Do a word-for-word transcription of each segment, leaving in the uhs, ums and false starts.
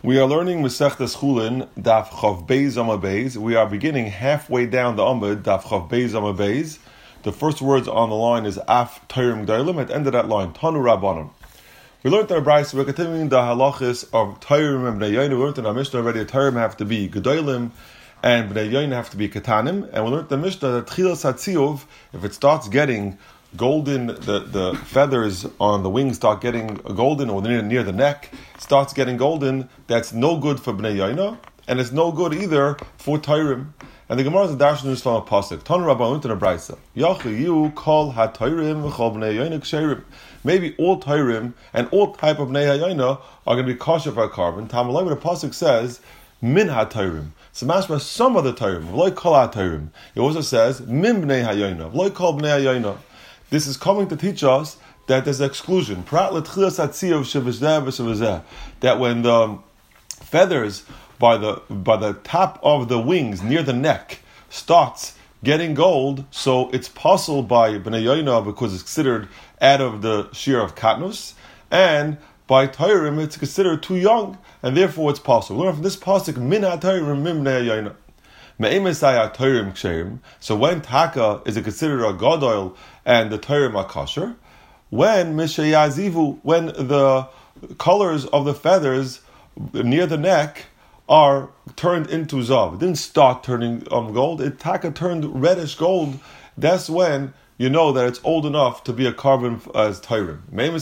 We are learning Masechtas Chulin, Daf Chav Beis Amud Beis. We are beginning halfway down the Amud, Daf Chav Beis Amud Beis. The first words on the line is Af Tayrim G'dailim. At the end of that line, Tanu Rabbanim. We learned in our Brayso, we're continuing the halachis of Tayrim and Bnei Yoina. We learned in our Mishnah already that Tayrim have to be G'dailim and Bnei Yoina have to be Katanim. And we learned in the Mishnah that Tchilas HaTziyuv, if it starts getting golden, the, the feathers on the wings start getting golden, or near, near the neck starts getting golden, that's no good for Bnei Yoina, and it's no good either for Tayrim. And the Gemara is a darshan in Islam pasuk. Tan Rabbanut in a brayso. Yachi you call ha Tayrim v'chol Bnei Yoina ksherim. Maybe all Tayrim and all type of Bnei Yoina are going to be kosher for a carbon. Tamalai, the pasuk says min ha Tayrim. So mashma some of the Tayrim. V'loi kol ha Tayrim. It also says min Bnei Yoina. V'loi kol Bnei Yoina. This is coming to teach us that there's exclusion. That when the feathers by the by the top of the wings near the neck starts getting gold, so it's possible by Bnei Yoina because it's considered out of the shear of Katnus, and by Tayrim it's considered too young, and therefore it's possible. We learn from this pasuk min ha-Tayrim min Bnei Yoina. So when taka is it considered a gadol and the Tayrim are kosher, when mishayazivu, when the colors of the feathers near the neck are turned into zav, it didn't start turning um, gold, it taka turned reddish gold, that's when you know that it's old enough to be a carbon as Tayrim.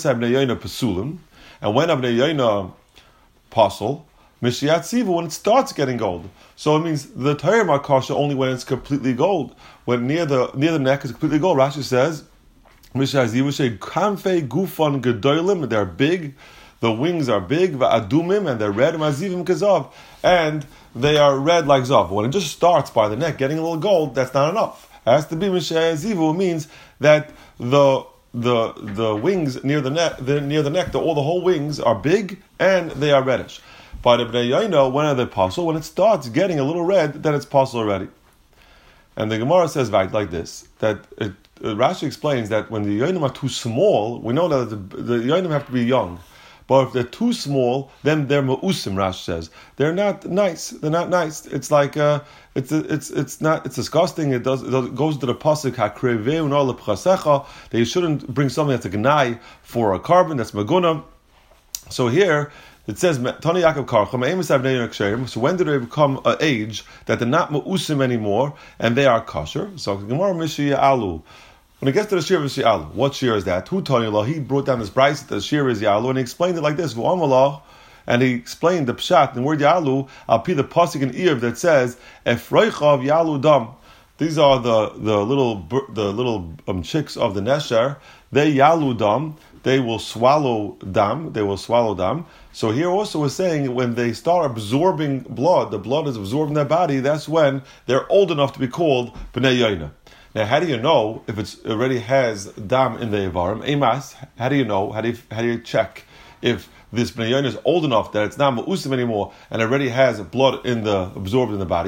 And when Bnei Yoina apostle, Mishiyatzivu, when it starts getting gold. So it means the Tayrim are kosher only when it's completely gold. When near the near the neck is completely gold. Rashi says, Mishiyatzivu she kamfei gufon gedolim, they're big, the wings are big, va'adumim, and they're red, mazivim kazav, and they are red like zav. When it just starts by the neck getting a little gold, that's not enough. It has to be Mishiyatzivu, means that the the the wings near the neck, the, near the neck, the, all the whole wings are big and they are reddish. By the Bnei Yoina, when are they possible? When it starts getting a little red, then it's possible already. And the Gemara says like this, that it, uh, Rashi explains that when the Yoinim are too small, we know that the, the Yoinim have to be young. But if they're too small, then they're ma'usim, Rashi says. They're not nice. They're not nice. It's like, uh, it's it's it's not, it's disgusting. It does, it does it goes to the pasuk, ha'kreveu no le'pchasecha, that you shouldn't bring something that's a gnai for a carbon, that's maguna. So here, it says, Tani Yaakov Karcham, so when do they become an age that they're not ma'usim anymore and they are kosher? So Gemara Mishi Alu. When it gets to the Shir of Alu, what Shir is that? Who Tani Allah? He brought down this price that the Shir is Yalu, and he explained it like this, and he explained the Pshat, the word Yalu, I'll be the pasuk in Eiv that says, Efroichav Yalu Dam. These are the, the little the little um, chicks of the Nesher. They Yalu Dam. They will swallow dam. They will swallow dam. So here also we're saying when they start absorbing blood, the blood is absorbed in their body. That's when they're old enough to be called Bnei Yoina. Now, how do you know if it already has dam in the Ivarim? Emas. How do you know? How do you, how do you check if this Bnei Yoina is old enough that it's not ma'usim anymore and already has blood in the absorbed in the body?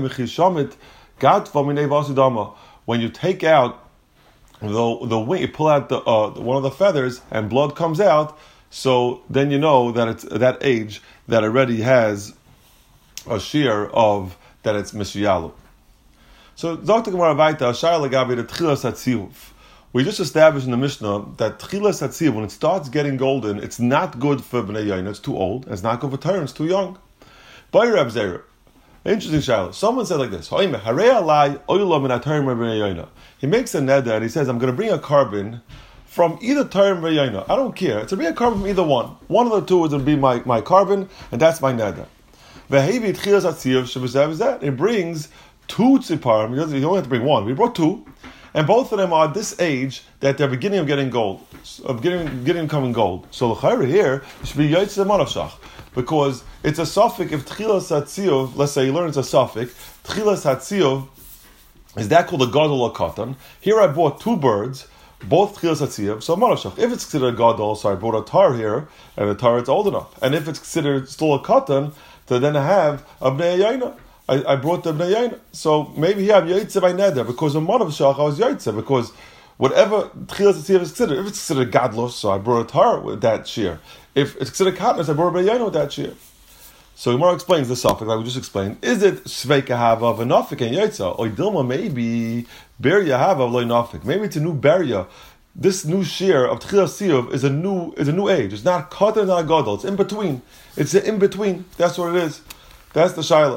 When you take out The the wing, you pull out the uh, one of the feathers and blood comes out, so then you know that it's that age that already has a shear of that it's mishiyalu. So Doctor Gemara Vaita Shar Lagabi the Tchilas HaTziyuv. We just established in the Mishnah that Tchilas HaTziyuv, when it starts getting golden, it's not good for Bnei Yoina. It's too old. It's not good for Tayrim. It's too young. By Reb Zera. Interesting Shiloh. Someone said like this: He makes a neder and he says, "I'm going to bring a carbon from either Tayrim or Yoina. I don't care. It's a bring a carbon from either one. One of the two is going to be my, my carbon, and that's my neder." It brings two tziparim. You only have to bring one. We brought two, and both of them are at this age that they're beginning of getting gold, of getting beginning coming gold. So the chayre here should be yotzei manavshach. Because it's a suffix, if Tchilas HaTziyuv, let's say you learn it's a suffix, Tchilas HaTziyuv, is that called a gadol or katan? Here I bought two birds, both Tchilas HaTziyuv, so Marashach. If it's considered a gadol, so I bought a tar here, and the tar is old enough. And if it's considered still a katan, so then I have a Bnei Yoina. I, I brought the Bnei Yoina. So maybe here I have Yoitze by Neder, because of Marashach I was Yoitze, because whatever Tchilas HaTziyuv is considered, if it's considered gadlos, so I brought a tar with that shear. If it's considered katnas, I brought a Bnei Yoina with that shear. So Gemara explains the suffix like we just explained. Is it Sveika Hava v'Nafik and Yotza? Or Dilma maybe Beria Hava loy Nafik. Maybe it's a new Beria. This new shear of Tchilas Siyuv is a new is a new age. It's not Katan, not Gadol. It's in between. It's in between. That's what it is. That's the Shaila.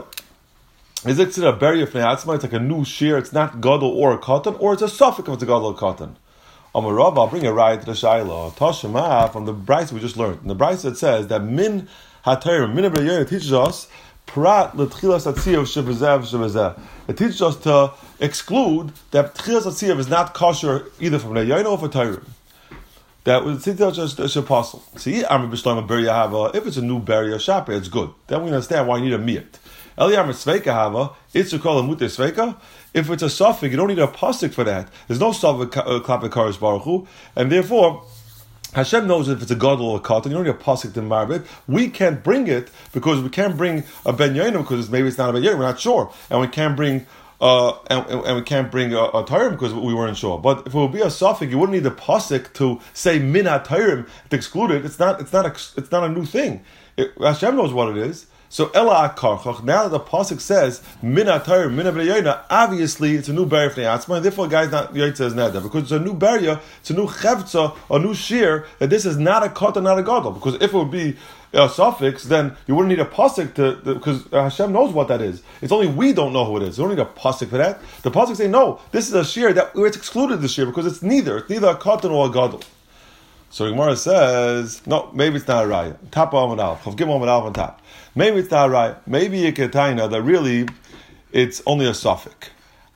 Is it a Beria Fnei It's like a new shear. It's not Gadol or a Katan, or it's a suffix if it's a Gadol or Katan. Amarav, I'll bring a right to the Shaila. Tashema from the Bryce we just learned. In the Bryce it says that Min HaTayrim, Min HaBrayah teaches us Prat l'tchilas atziyav shebezev shebezeh. It teaches us to exclude that tchilas atziyav is not kosher either from Bnei Yaina or for Tayrim. That was teaches us a apostle. See, Amr b'shloim beria hava. If it's a new beria shapa, it's good. Then we understand why you need a miyat. Eliyam sveika hava. It's a kol amute sveika. If it's a suffix, you don't need a pasuk for that. There's no suffix klapik kares baruch hu, and therefore Hashem knows if it's a gadol or a katan. You don't need a pasuk to marb it. We can't bring it because we can't bring a ben yaina because it's, maybe it's not a ben yaina. We're not sure, and we can't bring uh, and, and we can't bring a, a tayrim because we weren't sure. But if it would be a suffix, you wouldn't need a pasuk to say min tayrim to exclude it. It's not. It's not. A, it's not a new thing. It, Hashem knows what it is. So Ela Akarchach, now that the pasuk says Min HaTayrim, Min HaBrayah, obviously it's a new barrier for the Atzma, and therefore a guy's not Yaitza is neder, because it's a new barrier, it's a new chevtza, a new shear, that this is not a kata, not a gadol. Because if it would be a suffix, then you wouldn't need a pasuk to, because Hashem knows what that is. It's only we don't know who it is. You don't need a pasuk for that. The pasuk say, no, this is a shear that it's excluded the shear because it's neither. It's neither a kata nor a gadol. So the Gemara says, no, maybe it's not a raya. Top on al, chav gimel on al on top. Maybe it's not right. Maybe a ketaina that really it's only a suffix.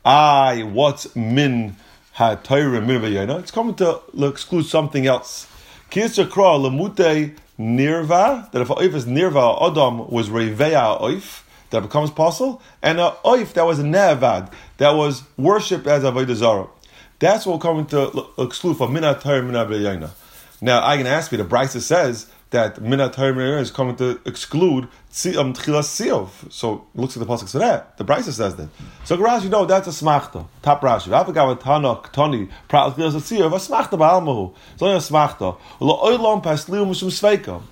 I what's min ha-tayrim min v'yayna? It's coming to exclude something else. Kisha kra lemute nirva, that if a oif is nirva, Adam was reveya oif, that becomes possible, and a oif that was a nevad, that was worshipped as avodah zarah. That's what we're coming to exclude from min ha-tayrim min v'yayna. Now I can ask you, the Brisa says that min ha-tayrim is coming to exclude um, tchilas siyov. So it looks at the pasuk for that. The Brisa says that. So Rashi, you know, that's a smachta. Top Rashi. I forgot what Tanakh, Tani, prat tchilas siyov, a smachta ba'almahu. It's only a smachta. Lo'olam pasliu mishum sveika.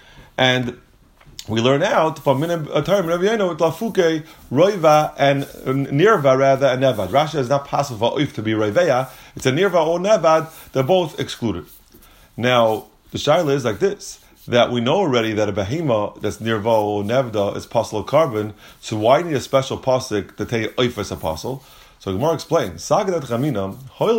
And we learn out from min ha-tayrim min v'yayna with lafuke, roiva, and nirva rather, and nevad. Rashi is not possible for oif to be roiveya. It's a nirva or nevad. They're both excluded. Now, the shaila is like this. That we know already that a behema that's nirva or nevda is possible carbon, so why need a special pasuk to tell you oif is a apostle? So Gemara explains, Sagadat Chamina, hoil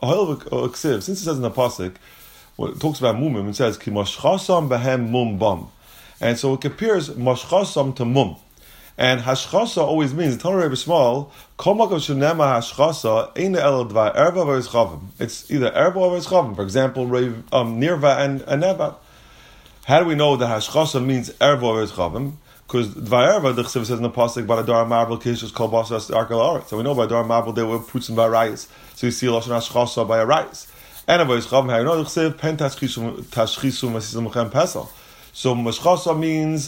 v'ksiv, since it says in the pasuk, when it talks about mumim, it says, Ki mashchasam behem mum bam. And so it compares mashchasam to mum. And hashchasa always means, the Tanur Rebbe Small, kol makom shenema hashchasa, ein el dvar erva v'eschavim. It's either erva or eschavim. For example, um, nirva and, and nevat. How do we know that hashchasa means erva or eschavim? Because dvar erva, the Chesiv says in the pasuk, by the dar marvel kishus kol basas arkal aretz. So we know by dar marvel they were puts and by rice. So you see lashon hashchasa by a rice. And by eschavim, how you know the Chesiv pen tashchisum tashchisum asisum mechem pesel. So mashchasa means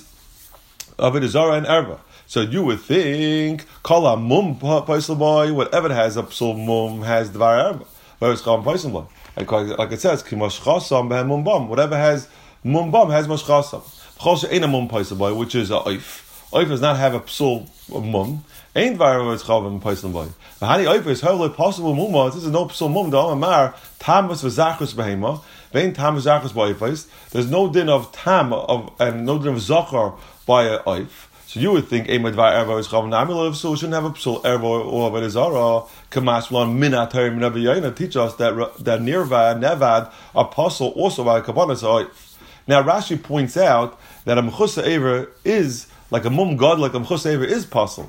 avodah zarah and erva. So you would think, kol mum paisel boy, whatever it has a psul mum has dvar erva. Whereas kol paisel boy, like like it says, ki mashchasa behem mum bam. Whatever has mum bam has mashchasa. Choshe ain't a mum paisel boy, which is a oif. Oif does not have a psul mum. Ain't dvar erva is chav paisel boy. The hani oif is how possible mum. This is no psul mum. The amar tamas v'zachus behema. Vein tam v'zachus by oifis. There's no din of tam of and no din of zachar by a oif. So you would think Eimad Var Erva is Chav Namilov, so we shouldn't have a psul Erva or Avodah Zarah. Kamash Lan Min HaTayrim Min HaBrayah teach us that that Nirva Nevad apostle also by Kabbalah. Now Rashi points out that a Mechusa Ever is like a mum god, like a Mechusa Ever is apostle.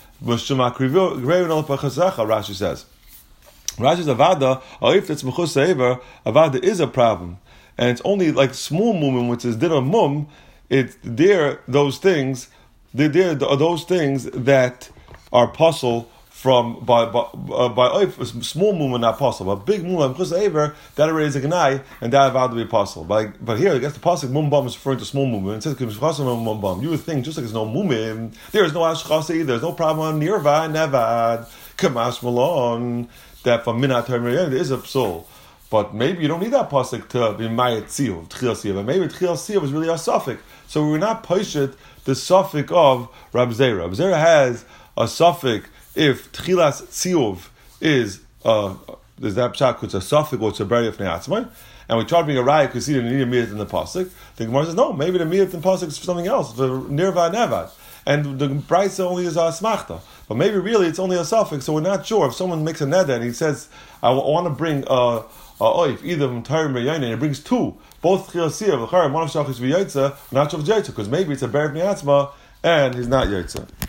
Rashi says. Rashi's Avada, or if it's Mechusa Ever, Avada is a problem, and it's only like small mum, which is Dina Mum. It's there those things. There are those things that are apostle from by by uh, by oif, small movement not apostle, but big movement because ever that already is a gnai and that allowed to be apostle. But but here I guess the pasuk mum bam is referring to small movement. It says mum bam. You would think just like there's no mumim, there is no ashchasa, there's no problem on nirva nevad kamash malon that from minat there is a psul. But maybe you don't need that pasuk to be mayat tziv tchil tziv. Maybe tchil tziv is really a suffix. So we're not poshet the suffix of Rab Zera. Rab Zera has a suffix if Tchilas Tziyuv is uh, is that pshat, it's a suffix or it's a burial of Neatzman. And we try to bring a riot because you need a miyat in the pasuk. The Gemara says no, maybe the miyat in the pasuk is for something else, for nirva nevad, and the price only is a smachta. But maybe really it's only a suffix, so we're not sure. If someone makes a neder and he says, "I want to bring a a oif either from Tarim or Yain," and he brings two, both chiyasir, v'charim, one of shachis v'yotza, not of jaytza, because maybe it's a ber of niatzma and he's not yotza.